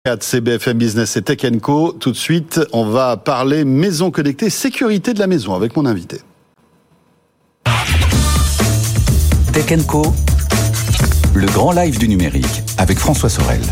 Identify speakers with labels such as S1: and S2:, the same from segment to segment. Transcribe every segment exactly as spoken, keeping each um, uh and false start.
S1: C'est B F M Business et Tech and Co. Tout de suite, on va parler maison connectée, sécurité de la maison avec mon invité.
S2: Tech and Co. Le grand live du numérique avec François Sorel.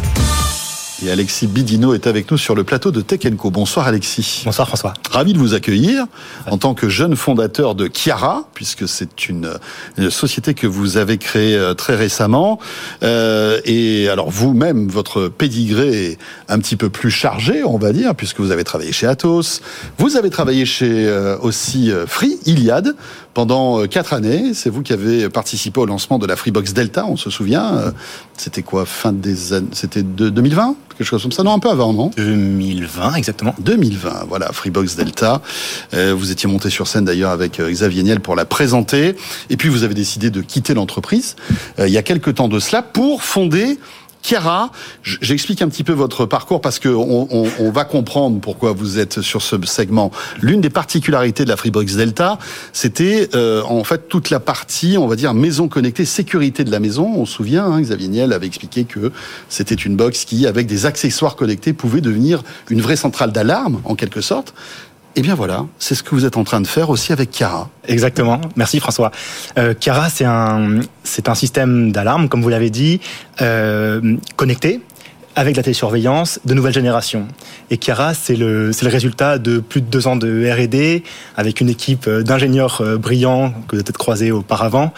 S1: Et Alexis Bidino est avec nous sur le plateau de Tech and Co. Bonsoir Alexis.
S3: Bonsoir François.
S1: Ravi de vous accueillir en tant que jeune fondateur de Chiara, puisque c'est une, une société que vous avez créée très récemment. Euh, et alors vous-même, votre pédigré est un petit peu plus chargé, on va dire, puisque vous avez travaillé chez Atos. Vous avez travaillé chez euh, aussi euh, Free, Iliad, pendant quatre années. C'est vous qui avez participé au lancement de la Freebox Delta, on se souvient. Euh, c'était quoi, fin des années, c'était de deux mille vingt? Quelque chose comme ça, non, un peu avant, non?
S3: deux mille vingt, exactement.
S1: deux mille vingt, voilà, Freebox Delta. Euh, vous étiez monté sur scène d'ailleurs avec Xavier Niel pour la présenter. Et puis vous avez décidé de quitter l'entreprise euh, il y a quelques temps de cela pour fonder Chiara. J'explique un petit peu votre parcours parce que on, on, on va comprendre pourquoi vous êtes sur ce segment. L'une des particularités de la Freebox Delta, c'était euh, en fait toute la partie, on va dire, maison connectée, sécurité de la maison. On se souvient, hein, Xavier Niel avait expliqué que c'était une box qui, avec des accessoires connectés, pouvait devenir une vraie centrale d'alarme, en quelque sorte. Eh bien voilà, c'est ce que vous êtes en train de faire aussi avec Chiara.
S3: Exactement, merci François. Euh, Chiara, c'est un, c'est un système d'alarme, comme vous l'avez dit, euh, connecté, avec de la télésurveillance de nouvelle génération. Et Chiara, c'est le, c'est le résultat de plus de deux ans de R et D, avec une équipe d'ingénieurs brillants que vous avez peut-être croisés auparavant.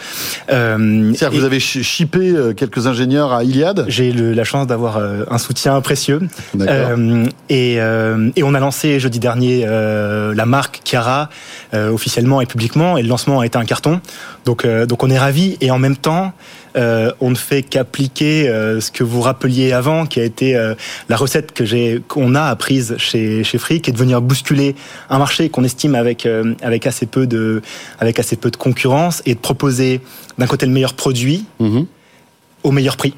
S1: Euh, C'est-à-dire que vous avez shippé quelques ingénieurs à Iliad ?
S3: J'ai le, la chance d'avoir un soutien précieux.
S1: D'accord.
S3: Euh, et, euh, et on a lancé jeudi dernier euh, la marque Chiara euh, officiellement et publiquement, et le lancement a été un carton. Donc, euh, donc on est ravis, et en même temps, Euh, on ne fait qu'appliquer euh, ce que vous rappeliez avant, qui a été euh, la recette que j'ai, qu'on a apprise chez chez Free, qui est de venir bousculer un marché qu'on estime avec euh, avec assez peu de avec assez peu de concurrence, et de proposer d'un côté le meilleur produit mmh. au meilleur prix.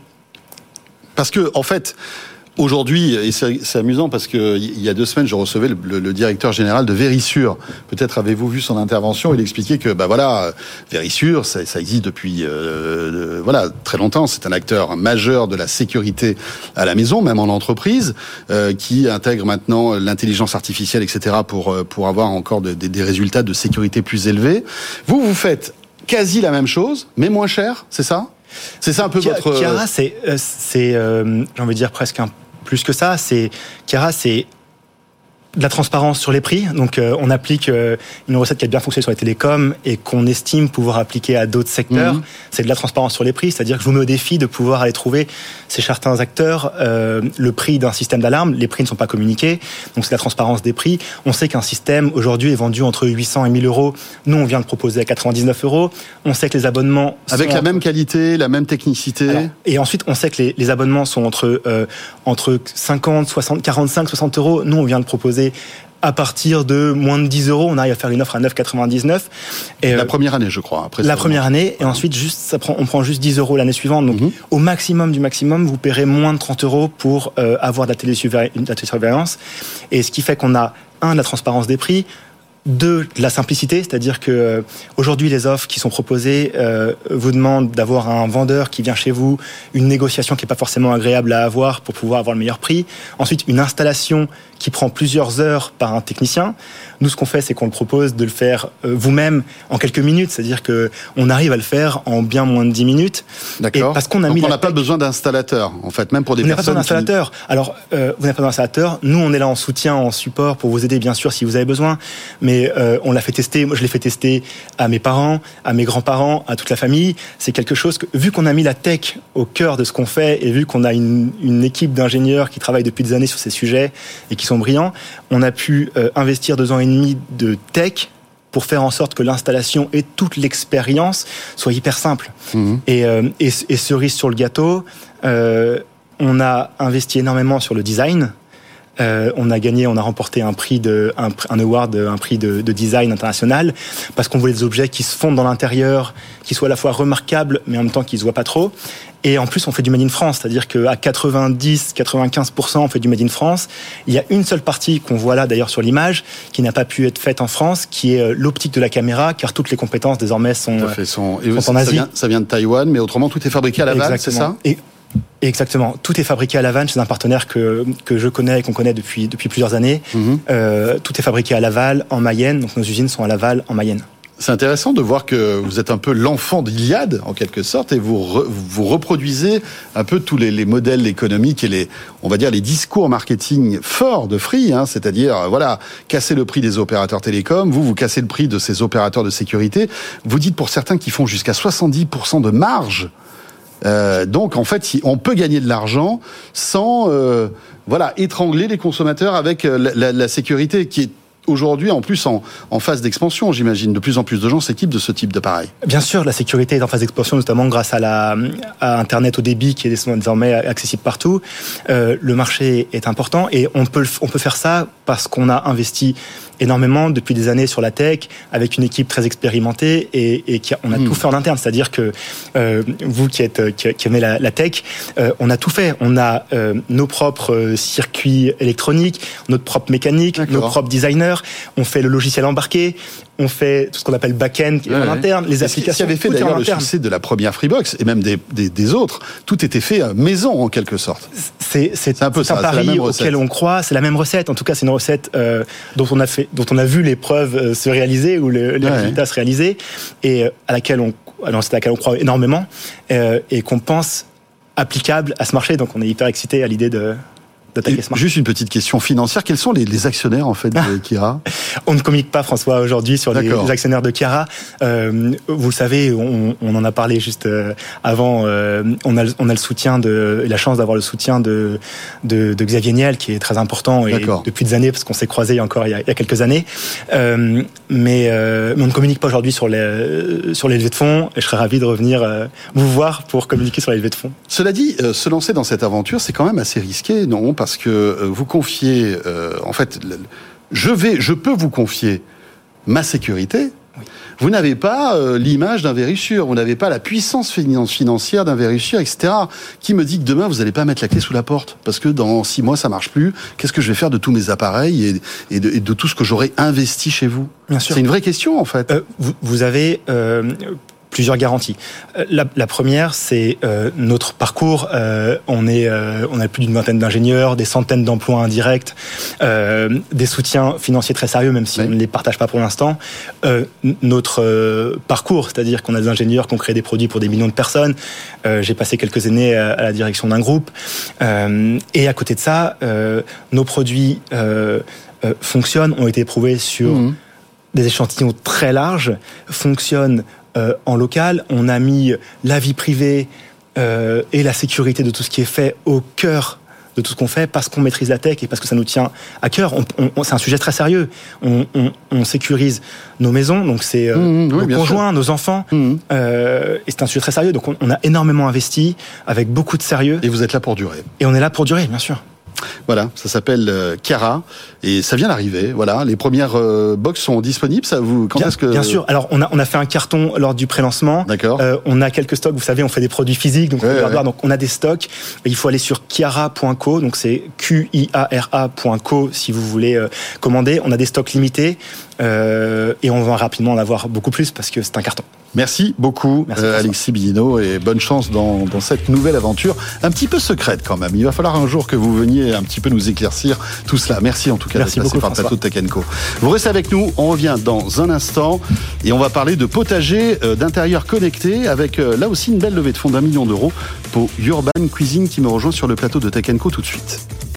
S1: Parce que en fait, aujourd'hui, et c'est, c'est amusant parce que il y a deux semaines, je recevais le, le, le directeur général de Verisure. Peut-être avez-vous vu son intervention. Il expliquait que, bah voilà, Verisure, ça, ça existe depuis, euh, voilà, très longtemps. C'est un acteur majeur de la sécurité à la maison, même en entreprise, euh, qui intègre maintenant l'intelligence artificielle, et cetera, pour pour avoir encore de, de, des résultats de sécurité plus élevés. Vous, vous faites quasi la même chose, mais moins cher, c'est ça? C'est ça un peu
S3: Chiara,
S1: votre.
S3: Chiara, c'est, c'est, euh, j'ai envie de dire presque un plus que ça. C'est Chiara, c'est de la transparence sur les prix. Donc, euh, on applique euh, une recette qui a bien fonctionné sur les télécoms et qu'on estime pouvoir appliquer à d'autres secteurs. Mmh. C'est de la transparence sur les prix, c'est-à-dire que je vous mets au défi de pouvoir aller trouver chez certains acteurs euh, le prix d'un système d'alarme. Les prix ne sont pas communiqués, donc c'est la transparence des prix. On sait qu'un système aujourd'hui est vendu entre huit cents et mille euros. Nous, on vient de proposer à quatre-vingt-dix-neuf euros. On sait que les abonnements
S1: avec
S3: sont
S1: la
S3: entre...
S1: même qualité, la même technicité.
S3: Alors, et ensuite, on sait que les, les abonnements sont entre euh, entre cinquante, soixante, quarante-cinq, soixante euros. Nous, on vient de proposer à partir de moins de dix euros, on arrive à faire une offre à neuf virgule quatre-vingt-dix-neuf. Et
S1: la
S3: euh,
S1: première année, je crois. Après,
S3: la première année, et ensuite, juste, ça prend, on prend juste dix euros l'année suivante. Donc, mm-hmm. au maximum du maximum, vous paierez moins de trente euros pour euh, avoir de la télésurveillance. Et ce qui fait qu'on a, un, de la transparence des prix, deux, de la simplicité, c'est-à-dire que euh, aujourd'hui les offres qui sont proposées euh, vous demandent d'avoir un vendeur qui vient chez vous, une négociation qui n'est pas forcément agréable à avoir pour pouvoir avoir le meilleur prix. Ensuite, une installation qui prend plusieurs heures par un technicien. Nous, ce qu'on fait, c'est qu'on le propose de le faire euh, vous-même en quelques minutes, c'est-à-dire que on arrive à le faire en bien moins de dix minutes.
S1: D'accord.
S3: Et parce qu'on a
S1: Donc
S3: mis
S1: on n'a
S3: tech...
S1: pas besoin d'installateur, en fait, même pour des
S3: vous
S1: personnes.
S3: Vous n'avez pas besoin d'installateur. Qui... Alors, euh, vous n'avez pas besoin d'installateur. Nous, on est là en soutien, en support pour vous aider, bien sûr, si vous avez besoin. Mais euh, on l'a fait tester. Moi, je l'ai fait tester à mes parents, à mes grands-parents, à toute la famille. C'est quelque chose que, vu qu'on a mis la tech au cœur de ce qu'on fait, et vu qu'on a une, une équipe d'ingénieurs qui travaillent depuis des années sur ces sujets et qui sont brillants, on a pu euh, investir deux ans et demi de tech pour faire en sorte que l'installation et toute l'expérience soient hyper simples. Mmh. Et, euh, et, et cerise sur le gâteau, euh, on a investi énormément sur le design. Euh, on a gagné, on a remporté un prix de, un, un award, un prix de, de design international, parce qu'on voulait des objets qui se fondent dans l'intérieur, qui soient à la fois remarquables, mais en même temps qui se voient pas trop. Et en plus, on fait du Made in France, c'est-à-dire qu'à quatre-vingt-dix à quatre-vingt-quinze pour cent, on fait du Made in France. Il y a une seule partie qu'on voit là, d'ailleurs, sur l'image, qui n'a pas pu être faite en France, qui est l'optique de la caméra, car toutes les compétences, désormais, sont,
S1: sont,
S3: sont
S1: et
S3: en Asie.
S1: Ça vient, ça vient de Taïwan, mais autrement, tout est fabriqué à Laval, c'est ça ?
S3: Et Exactement. Tout est fabriqué à Laval chez un partenaire que, que je connais et qu'on connaît depuis, depuis plusieurs années. Mmh. Euh, tout est fabriqué à Laval, en Mayenne. Donc nos usines sont à Laval, en Mayenne.
S1: C'est intéressant de voir que vous êtes un peu l'enfant d'Iliade, en quelque sorte, et vous re, vous reproduisez un peu tous les, les modèles économiques et les, on va dire, les discours marketing forts de Free, hein, c'est-à-dire, voilà, casser le prix des opérateurs télécoms, vous, vous cassez le prix de ces opérateurs de sécurité. Vous dites pour certains qui font jusqu'à soixante-dix pour cent de marge. Euh, donc, en fait, on peut gagner de l'argent sans, euh, voilà, étrangler les consommateurs avec la, la, la sécurité qui est aujourd'hui, en plus, en, en phase d'expansion, j'imagine. De plus en plus de gens s'équipent de ce type d'appareil.
S3: Bien sûr, la sécurité est en phase d'expansion, notamment grâce à, la, à Internet au débit, qui est désormais accessible partout. Euh, le marché est important et on peut, on peut faire ça parce qu'on a investi énormément depuis des années sur la tech, avec une équipe très expérimentée et, et qui a, on a mmh. tout fait en interne. C'est-à-dire que euh, vous qui êtes qui, qui aimez la, la tech, euh, on a tout fait. On a euh, nos propres circuits électroniques, notre propre mécanique, D'accord. nos propres designers. On fait le logiciel embarqué. On fait tout ce qu'on appelle back-end qui est ouais, en interne, les applications.
S1: Ce qui avait fait d'ailleurs le succès de la première Freebox et même des, des, des autres, tout était fait maison en quelque sorte.
S3: C'est, c'est, c'est un peu c'est ça, un pari c'est auquel on croit. C'est la même recette. En tout cas, c'est une recette euh, dont on a fait, dont on a vu les preuves euh, se réaliser ou le, les ouais. résultats se réaliser et euh, à laquelle on, alors c'est à laquelle on croit énormément euh, et qu'on pense applicable à ce marché. Donc, on est hyper excité à l'idée de
S1: Juste une petite question financière. Quels sont les, les actionnaires en fait de Chiara ?
S3: On ne communique pas, François, aujourd'hui sur les, les actionnaires de Chiara. Euh, vous le savez, on, on en a parlé juste avant. Euh, on a, on a le soutien de, la chance d'avoir le soutien de, de, de Xavier Niel, qui est très important et D'accord. depuis des années, parce qu'on s'est croisés encore il y a, il y a quelques années. Euh, mais, euh, mais on ne communique pas aujourd'hui sur les, sur les levées de fonds. Et je serais ravi de revenir euh, vous voir pour communiquer sur les levées de fonds.
S1: Cela dit, euh, se lancer dans cette aventure, c'est quand même assez risqué, non ? Parce que vous confiez, euh, en fait, je vais, je peux vous confier ma sécurité. Oui. Vous n'avez pas euh, l'image d'un Verisure, vous n'avez pas la puissance financière d'un Verisure, et cetera. Qui me dit que demain vous n'allez pas mettre la clé sous la porte parce que dans six mois ça marche plus. Qu'est-ce que je vais faire de tous mes appareils et, et, de, et de tout ce que j'aurais investi chez vous ?
S3: Bien sûr.
S1: C'est une vraie question en fait.
S3: Euh, vous, vous avez euh, plusieurs garanties. La, la première, c'est euh, notre parcours. Euh, on est, euh, on a plus d'une vingtaine d'ingénieurs, des centaines d'emplois indirects, euh, des soutiens financiers très sérieux, même si oui. on ne les partage pas pour l'instant. Euh, notre euh, parcours, c'est-à-dire qu'on a des ingénieurs qui ont créé des produits pour des millions de personnes. Euh, j'ai passé quelques années à, à la direction d'un groupe. Euh, et à côté de ça, euh, nos produits euh, euh, fonctionnent, ont été éprouvés sur mmh. des échantillons très larges, fonctionnent Euh, en local. On a mis la vie privée euh, et la sécurité de tout ce qui est fait au cœur de tout ce qu'on fait parce qu'on maîtrise la tech et parce que ça nous tient à cœur. On, on, c'est un sujet très sérieux. On, on, on sécurise nos maisons, donc c'est euh, mmh, nos oui, conjoints, sûr. nos enfants, mmh. euh, et c'est un sujet très sérieux. Donc on, on a énormément investi avec beaucoup de sérieux.
S1: Et vous êtes là pour durer.
S3: Et on est là pour durer, bien sûr.
S1: Voilà, ça s'appelle euh, Chiara et ça vient d'arriver. Voilà, les premières euh, box sont disponibles. Ça vous quand
S3: bien,
S1: est-ce que
S3: Bien sûr. Alors on a on a fait un carton lors du pré-lancement.
S1: D'accord.
S3: Euh, on a quelques stocks. Vous savez, on fait des produits physiques, donc ouais, on, ouais. donc on a des stocks. Et il faut aller sur chiara point co, donc c'est Q I A R A point co si vous voulez euh, commander. On a des stocks limités euh, et on va rapidement en avoir beaucoup plus parce que c'est un carton.
S1: Merci beaucoup, Merci euh, Alexis Billino, et bonne chance dans, dans cette nouvelle aventure, un petit peu secrète quand même. Il va falloir un jour que vous veniez un petit peu nous éclaircir tout cela. Merci en tout cas
S3: Merci
S1: d'être passé par le plateau de Tech and Co. Vous restez avec nous, on revient dans un instant et on va parler de potager euh, d'intérieur connecté avec euh, là aussi une belle levée de fonds d'un million d'euros pour Urban Cuisine qui me rejoint sur le plateau de Tech and Co tout de suite.